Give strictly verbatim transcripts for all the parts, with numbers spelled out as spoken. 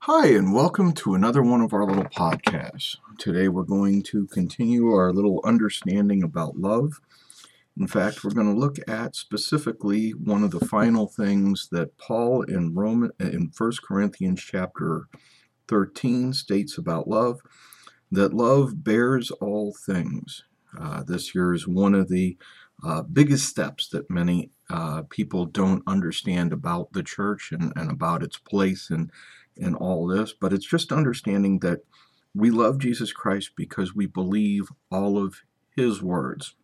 Hi, and welcome to another one of our little podcasts. Today we're going to continue our little understanding about love. In fact, we're going to look at specifically one of the final things that Paul in Roman in First Corinthians chapter thirteen states about love, that love bears all things. Uh, this here is one of the uh, biggest steps that many uh, people don't understand about the church and, and about its place in, in all this, but it's just understanding that we love Jesus Christ because we believe all of his words.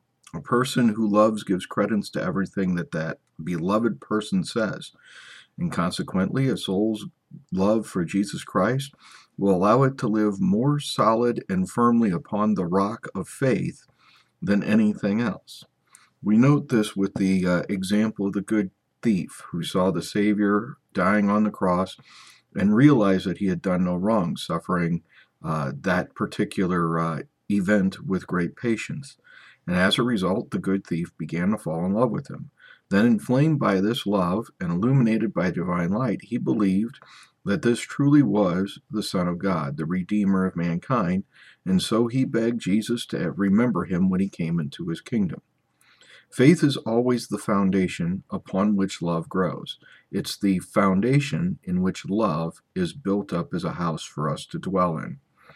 A person who loves gives credence to everything that that beloved person says, and consequently, a soul's love for Jesus Christ will allow it to live more solid and firmly upon the rock of faith than anything else. We note this with the uh, example of the good thief who saw the Savior dying on the cross and realized that he had done no wrong, suffering uh, that particular uh, event with great patience. And as a result, the good thief began to fall in love with him. Then, inflamed by this love and illuminated by divine light, he believed that this truly was the Son of God, the Redeemer of mankind, and so he begged Jesus to remember him when he came into his kingdom. Faith is always the foundation upon which love grows. It's the foundation in which love is built up as a house for us to dwell in.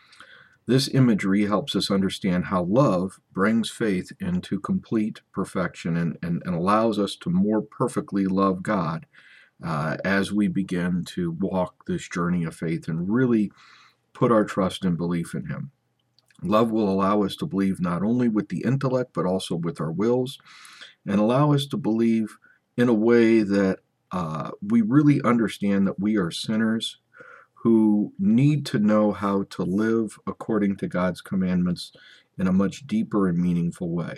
This imagery helps us understand how love brings faith into complete perfection and, and, and allows us to more perfectly love God uh, as we begin to walk this journey of faith and really put our trust and belief in him. Love will allow us to believe not only with the intellect, but also with our wills, and allow us to believe in a way that uh, we really understand that we are sinners who need to know how to live according to God's commandments in a much deeper and meaningful way.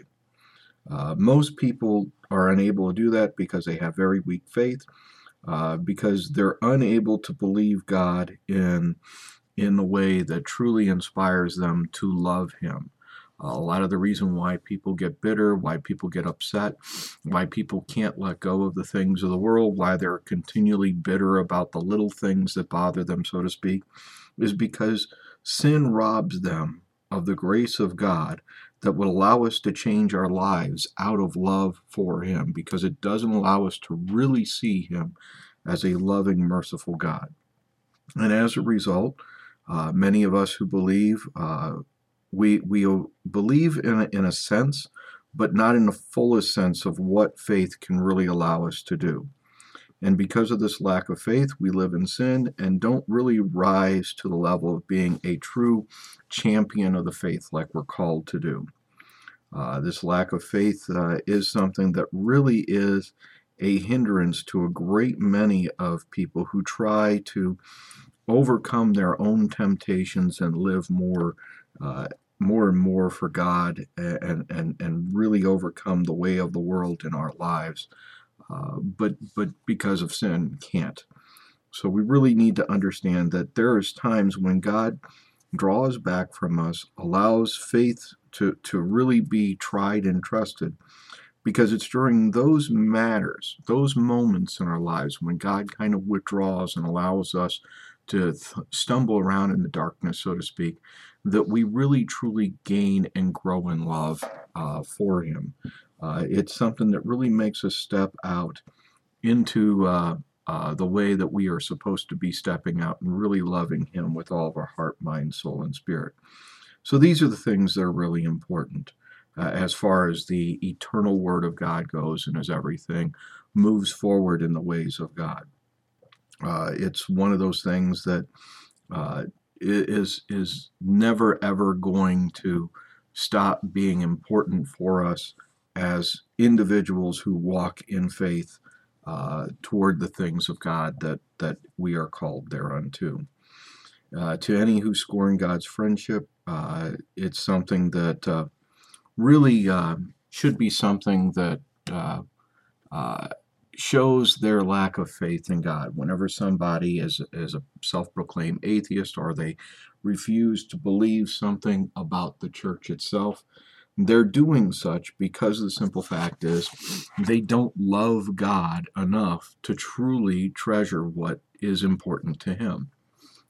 Uh, most people are unable to do that because they have very weak faith, uh, because they're unable to believe God in in the way that truly inspires them to love him. Uh, a lot of the reason why people get bitter, why people get upset, why people can't let go of the things of the world, why they're continually bitter about the little things that bother them, so to speak, is because sin robs them of the grace of God that would allow us to change our lives out of love for him, because it doesn't allow us to really see him as a loving, merciful God. And as a result, uh, many of us who believe, uh, we we believe in a, in a sense, but not in the fullest sense of what faith can really allow us to do. And because of this lack of faith, we live in sin and don't really rise to the level of being a true champion of the faith like we're called to do. Uh, this lack of faith uh, is something that really is a hindrance to a great many of people who try to overcome their own temptations and live more uh, more and more for God, and, and, and really overcome the way of the world in our lives. Uh, but but because of sin, can't. So we really need to understand that there is times when God draws back from us, allows faith to, to really be tried and trusted, because it's during those matters, those moments in our lives when God kind of withdraws and allows us to th- stumble around in the darkness, so to speak, that we really truly gain and grow in love uh, for him. Uh, it's something that really makes us step out into uh, uh, the way that we are supposed to be stepping out and really loving him with all of our heart, mind, soul, and spirit. So these are the things that are really important uh, as far as the eternal word of God goes, and as everything moves forward in the ways of God. Uh, it's one of those things that uh, is is never ever going to stop being important for us as individuals who walk in faith uh, toward the things of God that that we are called thereunto. Uh, to any who scorn God's friendship, uh, it's something that uh, really uh, should be something that uh, uh, shows their lack of faith in God. Whenever somebody is, is a self-proclaimed atheist, or they refuse to believe something about the church itself, they're doing such because the simple fact is they don't love God enough to truly treasure what is important to him.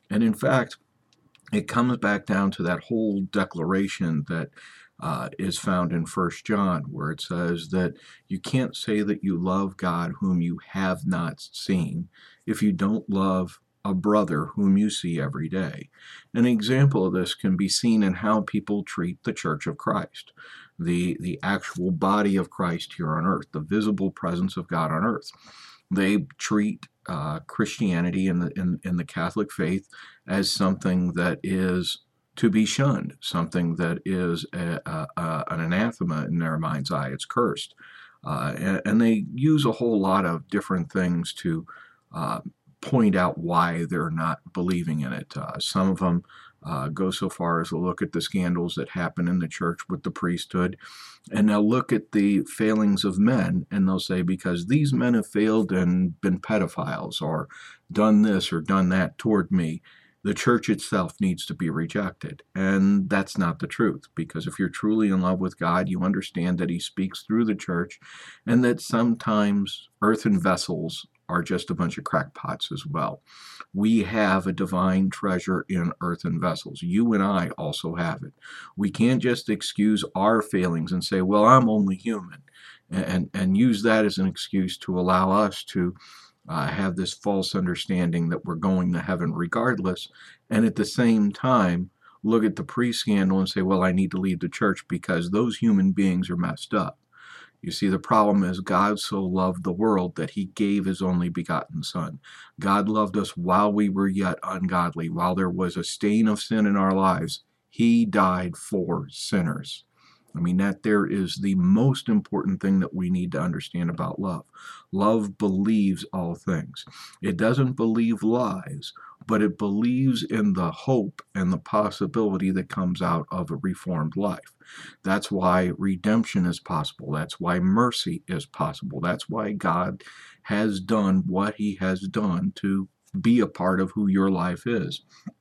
And in fact, it comes back down to that whole declaration that uh, is found in First John, where it says that you can't say that you love God whom you have not seen if you don't love a brother whom you see every day. An example of this can be seen in how people treat the Church of Christ, the, the actual body of Christ here on earth, the visible presence of God on earth. They treat uh, Christianity and the, in, in the Catholic faith as something that is to be shunned, something that is a, a, a, an anathema in their mind's eye. It's cursed. Uh, and, and they use a whole lot of different things to uh, point out why they're not believing in it. Uh, some of them uh, go so far as to look at the scandals that happen in the church with the priesthood, and they'll look at the failings of men, and they'll say, because these men have failed and been pedophiles or done this or done that toward me, the church itself needs to be rejected. And that's not the truth, because if you're truly in love with God, you understand that he speaks through the church, and that sometimes earthen vessels are just a bunch of crackpots as well. We have a divine treasure in earthen vessels. You and I also have it. We can't just excuse our failings and say, well, I'm only human, and, and use that as an excuse to allow us to Uh, have this false understanding that we're going to heaven regardless, and at the same time look at the pre-scandal and say, well, I need to leave the church because those human beings are messed up. You see, the problem is God so loved the world that he gave his only begotten Son. God loved us while we were yet ungodly, while there was a stain of sin in our lives. He died for sinners. I mean, that there is the most important thing that we need to understand about love. Love believes all things. It doesn't believe lies, but it believes in the hope and the possibility that comes out of a reformed life. That's why redemption is possible. That's why mercy is possible. That's why God has done what he has done to be a part of who your life is.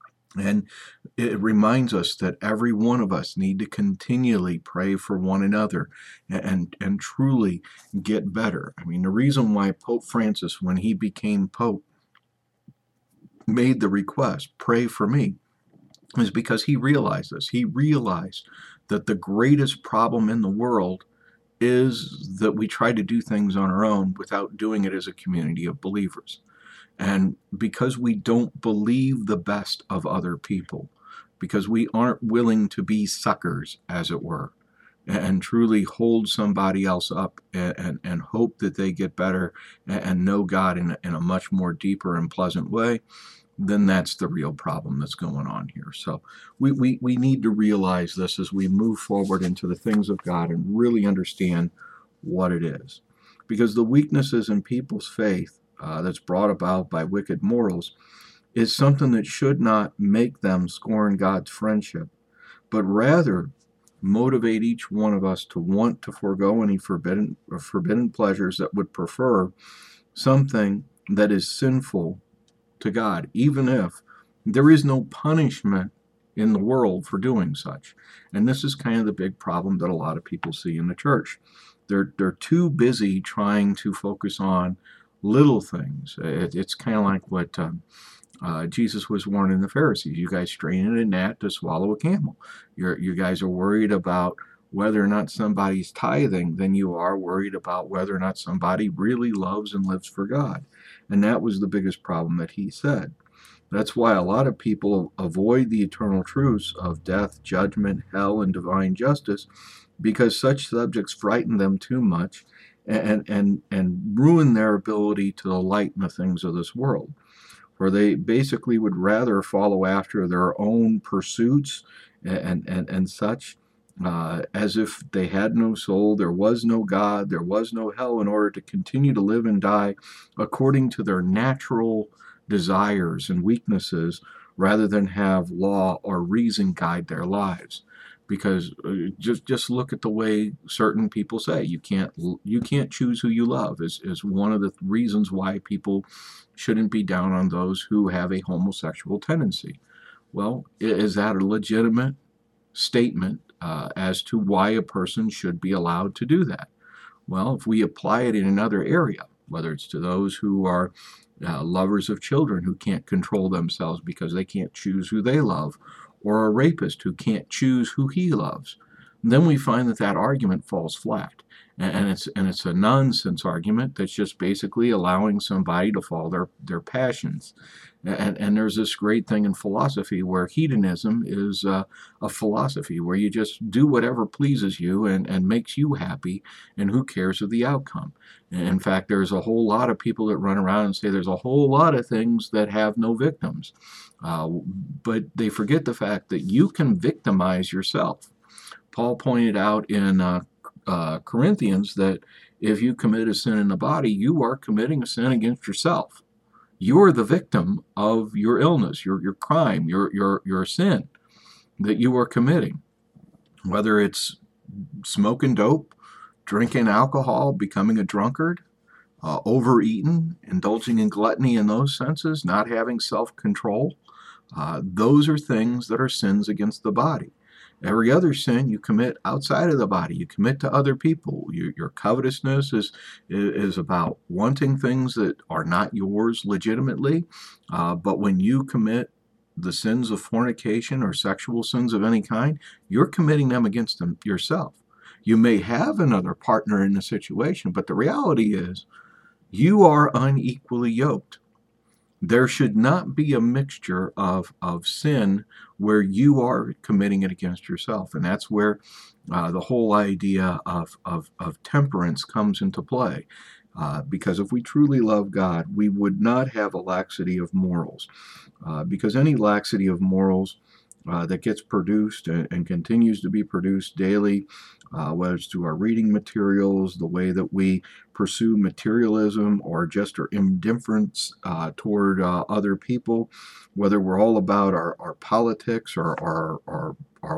And it reminds us that every one of us need to continually pray for one another and, and truly get better. I mean, the reason why Pope Francis, when he became Pope, made the request, pray for me, is because he realized this. He realized that the greatest problem in the world is that we try to do things on our own without doing it as a community of believers. And because we don't believe the best of other people, because we aren't willing to be suckers, as it were, and truly hold somebody else up and, and, and hope that they get better and know God in a, in a much more deeper and pleasant way, then that's the real problem that's going on here. So we, we, we need to realize this as we move forward into the things of God and really understand what it is. Because the weaknesses in people's faith Uh, that's brought about by wicked morals is something that should not make them scorn God's friendship, but rather motivate each one of us to want to forego any forbidden or forbidden pleasures that would prefer something that is sinful to God, even if there is no punishment in the world for doing such. And this is kind of the big problem that a lot of people see in the church. They're they're too busy trying to focus on little things. It, it's kind of like what um, uh, Jesus was warning the Pharisees. You guys straining a gnat to swallow a camel. You're, you guys are worried about whether or not somebody's tithing than you are worried about whether or not somebody really loves and lives for God. And that was the biggest problem that he said. That's why a lot of people avoid the eternal truths of death, judgment, hell, and divine justice, because such subjects frighten them too much and and and ruin their ability to delight in the things of this world, for they basically would rather follow after their own pursuits and and and such, uh, as if they had no soul, there was no God, there was no hell, in order to continue to live and die according to their natural desires and weaknesses, rather than have law or reason guide their lives. Because uh, just just look at the way certain people say you can't you can't choose who you love is, is one of the reasons why people shouldn't be down on those who have a homosexual tendency. Well, is that a legitimate statement uh, as to why a person should be allowed to do that? Well, if we apply it in another area, whether it's to those who are uh, lovers of children who can't control themselves because they can't choose who they love, or a rapist who can't choose who he loves. And then we find that that argument falls flat. And it's and it's a nonsense argument that's just basically allowing somebody to follow their, their passions. And, and there's this great thing in philosophy where hedonism is uh, a philosophy where you just do whatever pleases you and, and makes you happy, and who cares of the outcome. And in fact, there's a whole lot of people that run around and say there's a whole lot of things that have no victims. Uh, but they forget the fact that you can victimize yourself. Paul pointed out in uh, uh, Corinthians that if you commit a sin in the body, you are committing a sin against yourself. You're the victim of your illness, your your crime, your your your sin that you are committing. Whether it's smoking dope, drinking alcohol, becoming a drunkard, uh, overeating, indulging in gluttony in those senses, not having self-control, uh, those are things that are sins against the body. Every other sin you commit outside of the body, you commit to other people. Your, your covetousness is, is about wanting things that are not yours legitimately. Uh, but when you commit the sins of fornication or sexual sins of any kind, you're committing them against them yourself. You may have another partner in the situation, but the reality is you are unequally yoked. There should not be a mixture of, of sin where you are committing it against yourself. And that's where uh, the whole idea of, of, of temperance comes into play. Uh, because if we truly love God, we would not have a laxity of morals. Uh, because any laxity of morals uh, that gets produced and, and continues to be produced daily, uh, whether it's through our reading materials, the way that we pursue materialism, or just our indifference uh, toward uh, other people, whether we're all about our, our politics or our, our, our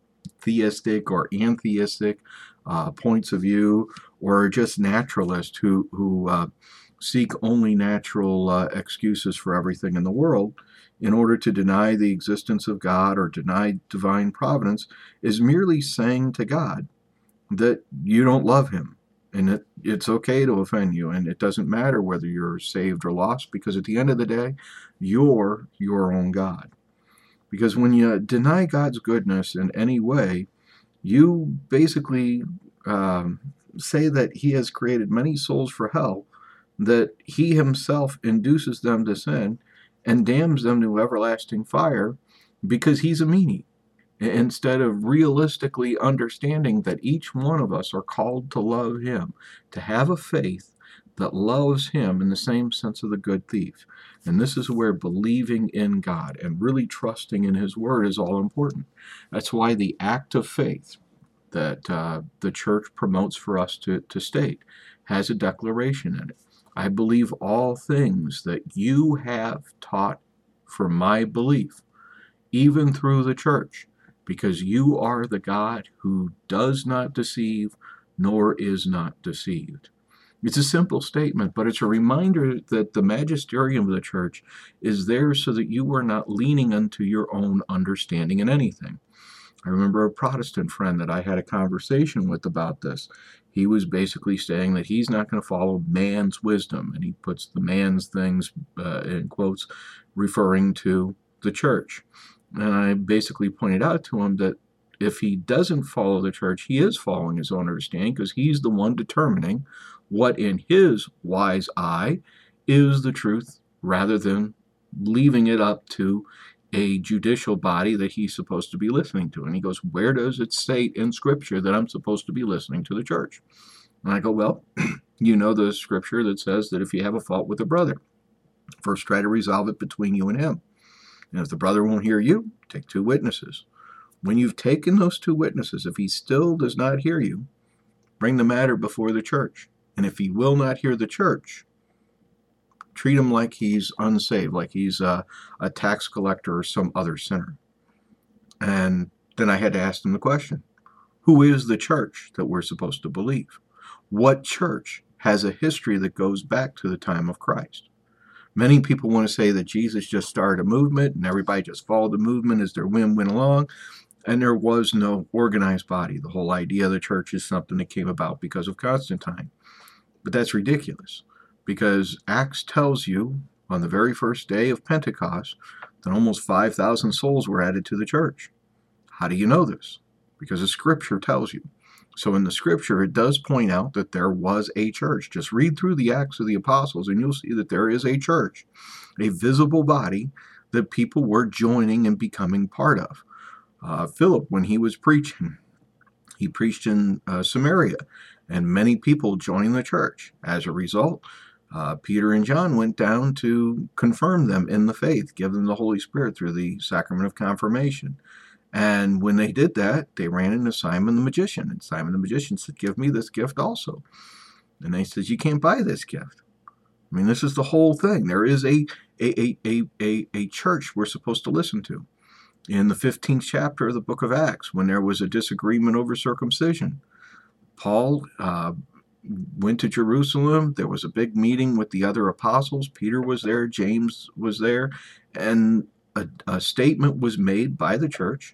theistic or antheistic uh, points of view, or just naturalists who, who uh, seek only natural uh, excuses for everything in the world in order to deny the existence of God or deny divine providence, is merely saying to God that you don't love him, and that it's okay to offend you, and it doesn't matter whether you're saved or lost, because at the end of the day, you're your own God. Because when you deny God's goodness in any way, you basically um, say that he has created many souls for hell, that he himself induces them to sin and damns them to everlasting fire because he's a meanie, instead of realistically understanding that each one of us are called to love him, to have a faith that loves him in the same sense of the good thief. And this is where believing in God and really trusting in his word is all important. That's why the act of faith that uh, the church promotes for us to, to state has a declaration in it. I believe all things that you have taught for my belief, even through the church, because you are the God who does not deceive, nor is not deceived. It's a simple statement, but it's a reminder that the magisterium of the church is there so that you are not leaning unto your own understanding in anything. I remember a Protestant friend that I had a conversation with about this. He was basically saying that he's not going to follow man's wisdom, and he puts the man's things uh, in quotes, referring to the church. And I basically pointed out to him that if he doesn't follow the church, he is following his own understanding, because he's the one determining what in his wise eye is the truth, rather than leaving it up to a judicial body that he's supposed to be listening to. And he goes, where does it state in Scripture that I'm supposed to be listening to the church? And I go, well, you know the Scripture that says that if you have a fault with a brother, first try to resolve it between you and him. And if the brother won't hear you, take two witnesses. When you've taken those two witnesses, if he still does not hear you, bring the matter before the church. And if he will not hear the church, treat him like he's unsaved, like he's a, a tax collector or some other sinner. And then I had to ask him the question, who is the church that we're supposed to believe? What church has a history that goes back to the time of Christ? Many people want to say that Jesus just started a movement and everybody just followed the movement as their whim went along, and there was no organized body. The whole idea of the church is something that came about because of Constantine. But that's ridiculous. because Acts tells you on the very first day of Pentecost that almost five thousand souls were added to the church. How do you know this? Because the Scripture tells you. So in the Scripture, it does point out that there was a church. Just read through the Acts of the Apostles and you'll see that there is a church, a visible body that people were joining and becoming part of. Uh, Philip, when he was preaching, he preached in uh, Samaria, and many people joined the church. As a result, uh, Peter and John went down to confirm them in the faith, give them the Holy Spirit through the sacrament of confirmation. And when they did that, they ran into Simon the magician. And Simon the magician said, give me this gift also. And they said, you can't buy this gift. I mean, this is the whole thing. There is a, a, a, a, a church we're supposed to listen to. In the fifteenth chapter of the book of Acts, when there was a disagreement over circumcision, Paul uh, went to Jerusalem. There was a big meeting with the other apostles. Peter was there. James was there. And a, a statement was made by the church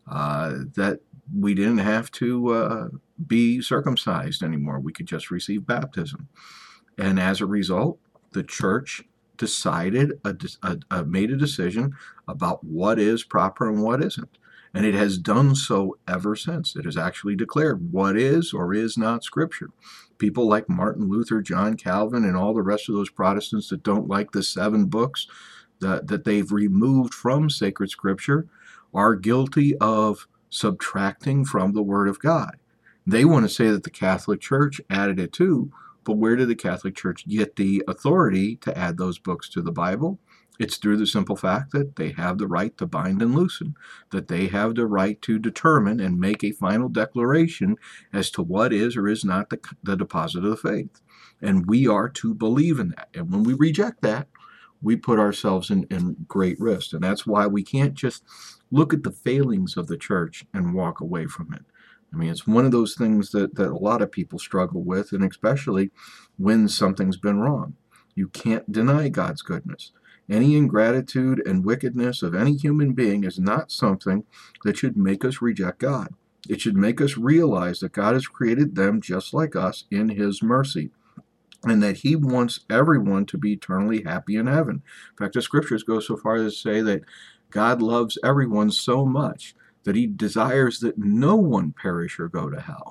Uh, that we didn't have to uh, be circumcised anymore. We could just receive baptism. And as a result, the church decided, a, a, a, made a decision about what is proper and what isn't. And it has done so ever since. It has actually declared what is or is not Scripture. People like Martin Luther, John Calvin, and all the rest of those Protestants that don't like the seven books that, that they've removed from sacred Scripture are guilty of subtracting from the Word of God. They want to say that the Catholic Church added it too, but where did the Catholic Church get the authority to add those books to the Bible? It's through the simple fact that they have the right to bind and loosen, that they have the right to determine and make a final declaration as to what is or is not the, the deposit of the faith. And we are to believe in that. And when we reject that, we put ourselves in, in great risk. And that's why we can't just look at the failings of the church and walk away from it. I mean, it's one of those things that, that a lot of people struggle with, and especially when something's been wrong. You can't deny God's goodness. Any ingratitude and wickedness of any human being is not something that should make us reject God. It should make us realize that God has created them just like us in His mercy, and that He wants everyone to be eternally happy in heaven. In fact, the Scriptures go so far as to say that God loves everyone so much that He desires that no one perish or go to hell.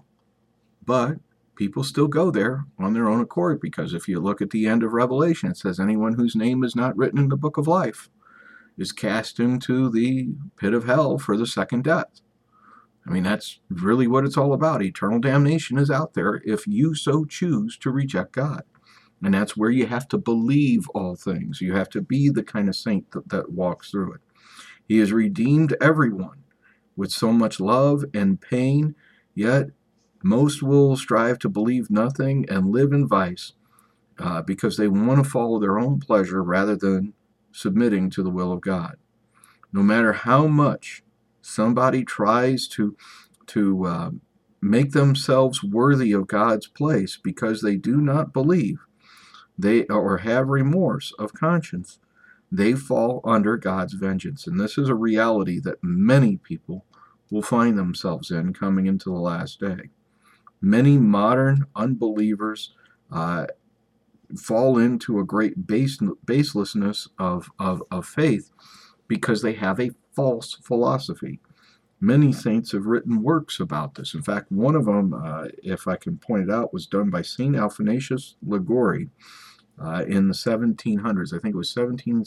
But people still go there on their own accord, because if you look at the end of Revelation, it says anyone whose name is not written in the book of life is cast into the pit of hell for the second death. I mean, that's really what it's all about. Eternal damnation is out there if you so choose to reject God. And that's where you have to believe all things. You have to be the kind of saint that, that walks through it. He has redeemed everyone with so much love and pain, yet most will strive to believe nothing and live in vice uh, because they want to follow their own pleasure rather than submitting to the will of God. No matter how much somebody tries to, to uh, make themselves worthy of God's place because they do not believe, they or have remorse of conscience, they fall under God's vengeance. And this is a reality that many people will find themselves in coming into the last day. Many modern unbelievers uh, fall into a great base, baselessness of, of, of faith because they have a false philosophy. Many saints have written works about this. In fact, one of them, uh, if I can point it out, was done by Saint Athanasius Liguori uh, in the seventeen hundreds. I think it was seventeen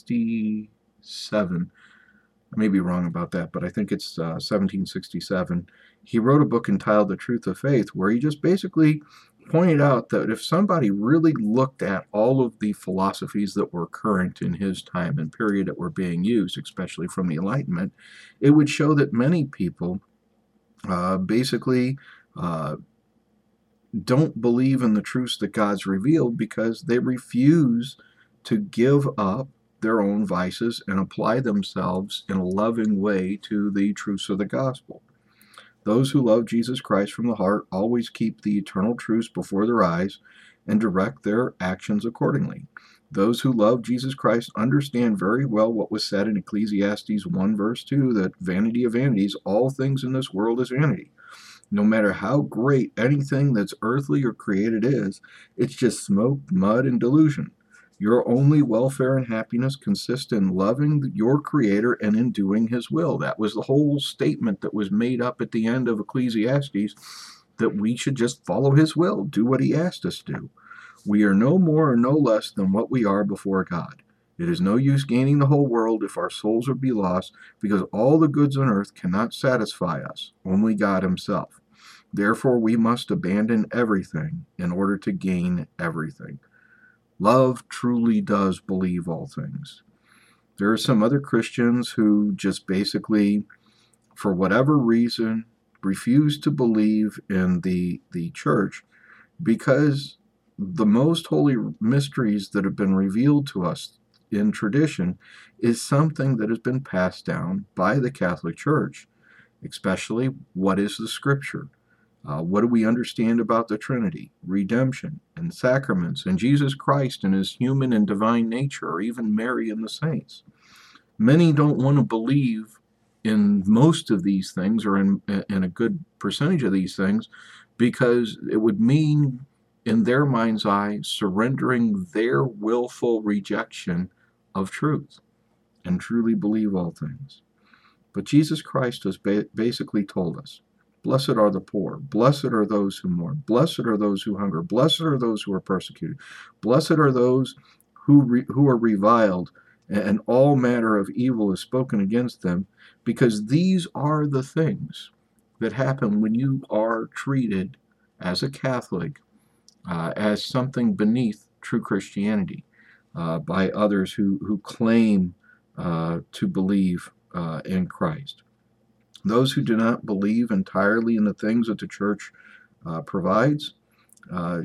sixty-seven. I may be wrong about that, but I think it's uh, seventeen sixty-seven. He wrote a book entitled The Truth of Faith, where he just basically pointed out that if somebody really looked at all of the philosophies that were current in his time and period that were being used, especially from the Enlightenment, it would show that many people uh, basically uh, don't believe in the truths that God's revealed because they refuse to give up their own vices and apply themselves in a loving way to the truths of the gospel. Those who love Jesus Christ from the heart always keep the eternal truths before their eyes and direct their actions accordingly. Those who love Jesus Christ understand very well what was said in Ecclesiastes one verse two, that vanity of vanities, all things in this world is vanity. No matter how great anything that's earthly or created is, it's just smoke, mud, and delusion. Your only welfare and happiness consist in loving your Creator and in doing His will. That was the whole statement that was made up at the end of Ecclesiastes, that we should just follow His will, do what He asked us to do. We are no more or no less than what we are before God. It is no use gaining the whole world if our souls would be lost, because all the goods on earth cannot satisfy us, only God Himself. Therefore, we must abandon everything in order to gain everything. Love truly does believe all things. There are some other Christians who just basically, for whatever reason, refuse to believe in the, the church because the most holy mysteries that have been revealed to us in tradition is something that has been passed down by the Catholic Church, especially what is the Scripture. Uh, what do we understand about the Trinity, redemption, and sacraments, and Jesus Christ and His human and divine nature, or even Mary and the saints? Many don't want to believe in most of these things, or in, in a good percentage of these things, because it would mean, in their mind's eye, surrendering their willful rejection of truth and truly believe all things. But Jesus Christ has ba- basically told us, blessed are the poor, blessed are those who mourn, blessed are those who hunger, blessed are those who are persecuted, blessed are those who, re- who are reviled, and all manner of evil is spoken against them, because these are the things that happen when you are treated as a Catholic uh, as something beneath true Christianity uh, by others who, who claim uh, to believe uh, in Christ. Those who do not believe entirely in the things that the church uh, provides uh,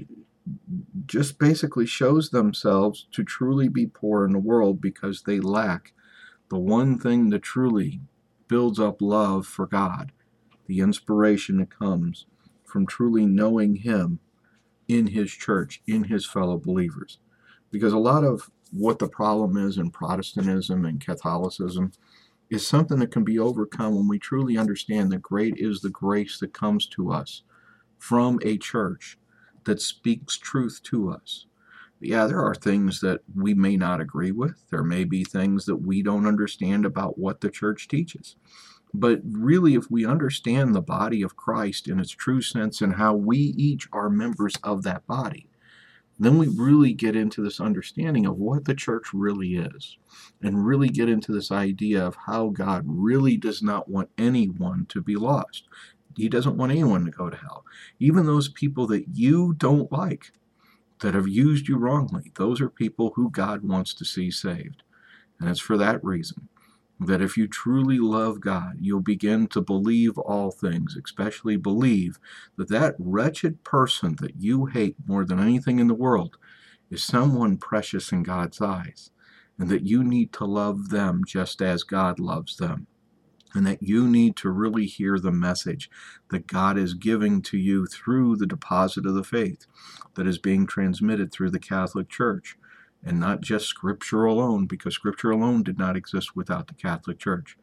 just basically shows themselves to truly be poor in the world, because they lack the one thing that truly builds up love for God, the inspiration that comes from truly knowing Him in His church, in His fellow believers. Because a lot of what the problem is in Protestantism and Catholicism is something that can be overcome when we truly understand that great is the grace that comes to us from a church that speaks truth to us. Yeah, there are things that we may not agree with. There may be things that we don't understand about what the church teaches. But really, if we understand the body of Christ in its true sense and how we each are members of that body, then we really get into this understanding of what the church really is, and really get into this idea of how God really does not want anyone to be lost. He doesn't want anyone to go to hell. Even those people that you don't like, that have used you wrongly, those are people who God wants to see saved. And it's for that reason that if you truly love God, you'll begin to believe all things, especially believe that that wretched person that you hate more than anything in the world is someone precious in God's eyes, and that you need to love them just as God loves them, and that you need to really hear the message that God is giving to you through the deposit of the faith that is being transmitted through the Catholic Church. And not just Scripture alone, because Scripture alone did not exist without the Catholic Church.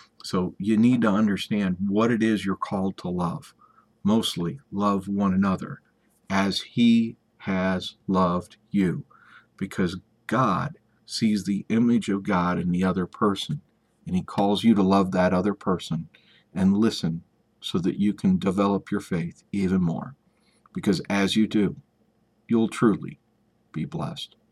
So you need to understand what it is you're called to love. Mostly, love one another as He has loved you, because God sees the image of God in the other person, and He calls you to love that other person and listen so that you can develop your faith even more. Because as you do, you'll truly be blessed.